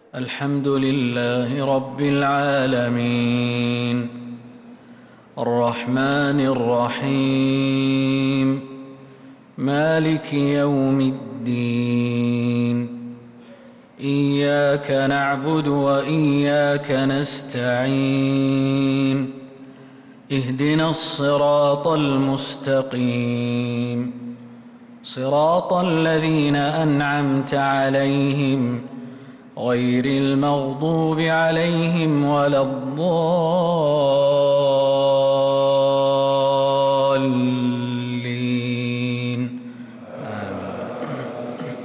الحمد لله رب العالمين الرحمن الرحيم مالك يوم الدين إياك نعبد وإياك نستعين اهدنا الصراط المستقيم صراط الذين أنعمت عليهم غير المغضوب عليهم ولا الضالين آمين.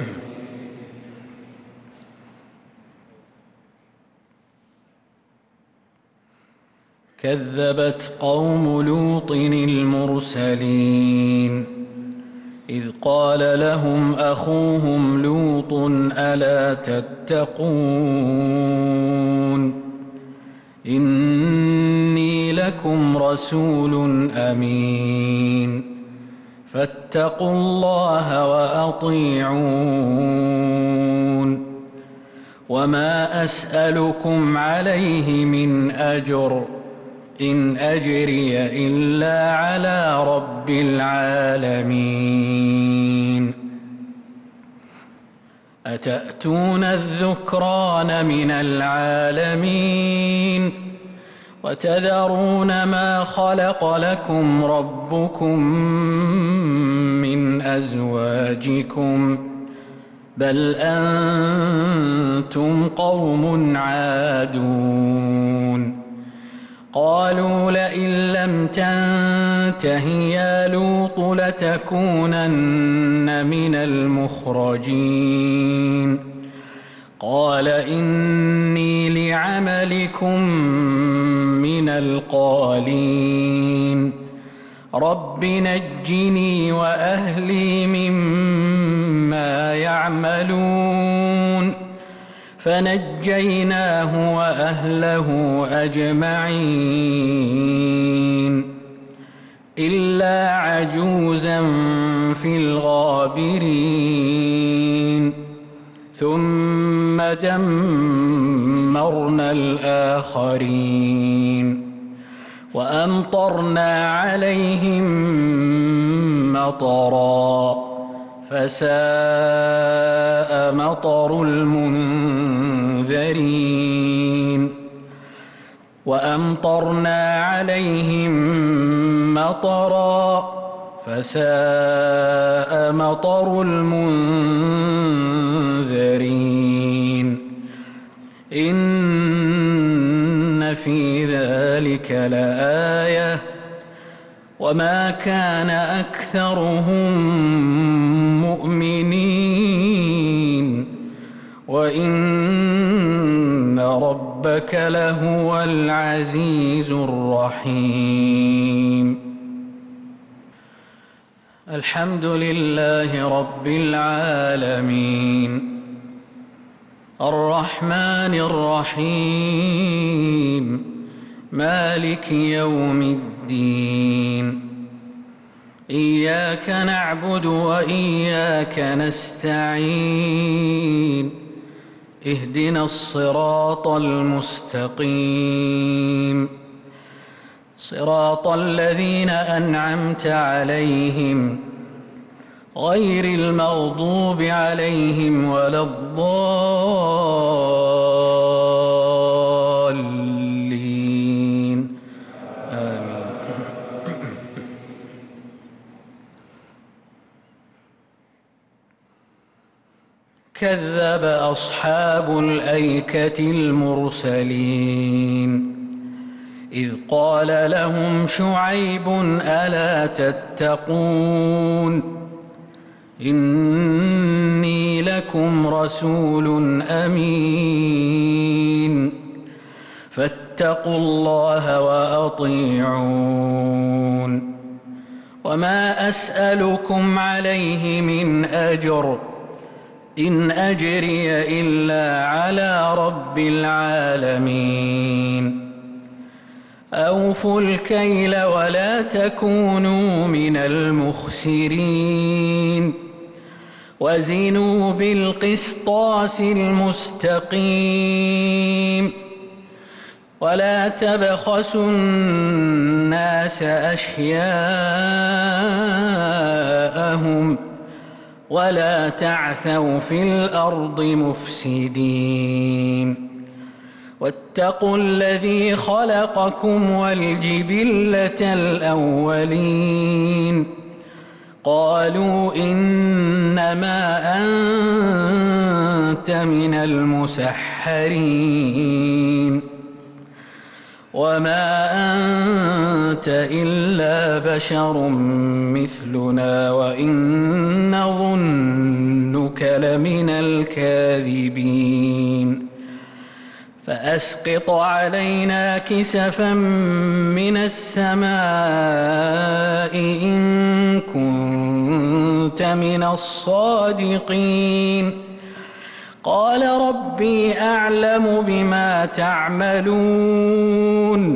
كذبت قوم لوط المرسلين إذ قال لهم أخوهم لوط ألا تتقون إني لكم رسول أمين فاتقوا الله وأطيعون وما أسألكم عليه من أجر إن أجري إلا على رب العالمين أتأتون الذكران من العالمين وتذرون ما خلق لكم ربكم من أزواجكم بل أنتم قوم عادون قالوا لئن لم تنته يا لوط لتكونن من المخرجين قال إني لعملكم من القالين رب نجني وأهلي مما يعملون فنجيناه وأهله أجمعين إلا عجوزا في الغابرين ثم دمرنا الآخرين وأمطرنا عليهم مطرا فساء مطر المنذرين وأمطرنا عليهم مطرا فساء مطر المنذرين إن في ذلك لآية وما كان أكثرهم مؤمنين وإن ربك لهو العزيز الرحيم الحمد لله رب العالمين الرحمن الرحيم مالك يوم الدين إياك نعبد وإياك نستعين اهدنا الصراط المستقيم صراط الذين أنعمت عليهم غير المغضوب عليهم ولا الضالين آمين. كذب أصحاب الأيكة المرسلين إذ قال لهم شعيب ألا تتقون إني لكم رسول أمين فاتقوا الله وأطيعون وما أسألكم عليه من أجر إن أجري إلا على رب العالمين أوفوا الكيل ولا تكونوا من المخسرين وزنوا بالقسطاس المستقيم ولا تبخسوا الناس أشياءهم ولا تعثوا في الأرض مفسدين واتقوا الذي خلقكم والجبلة الأولين قالوا إنما أنت من المسحرين وما أنت إلا بشر مثلنا وإن نظنك لمن الكاذبين فأسقط علينا كسفا من السماء إن كنت من الصادقين قال ربي أعلم بما تعملون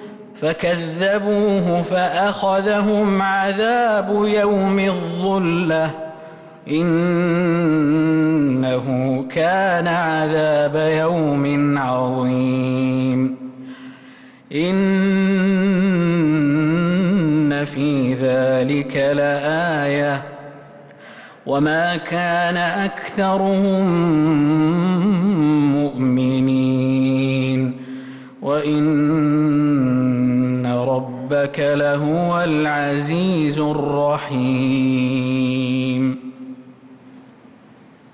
فكذبوه فأخذهم عذاب يوم الظلة إنه كان عذاب يوم عظيم إن في ذلك لآية وما كان أكثرهم مؤمنين وإن ربك لهو العزيز الرحيم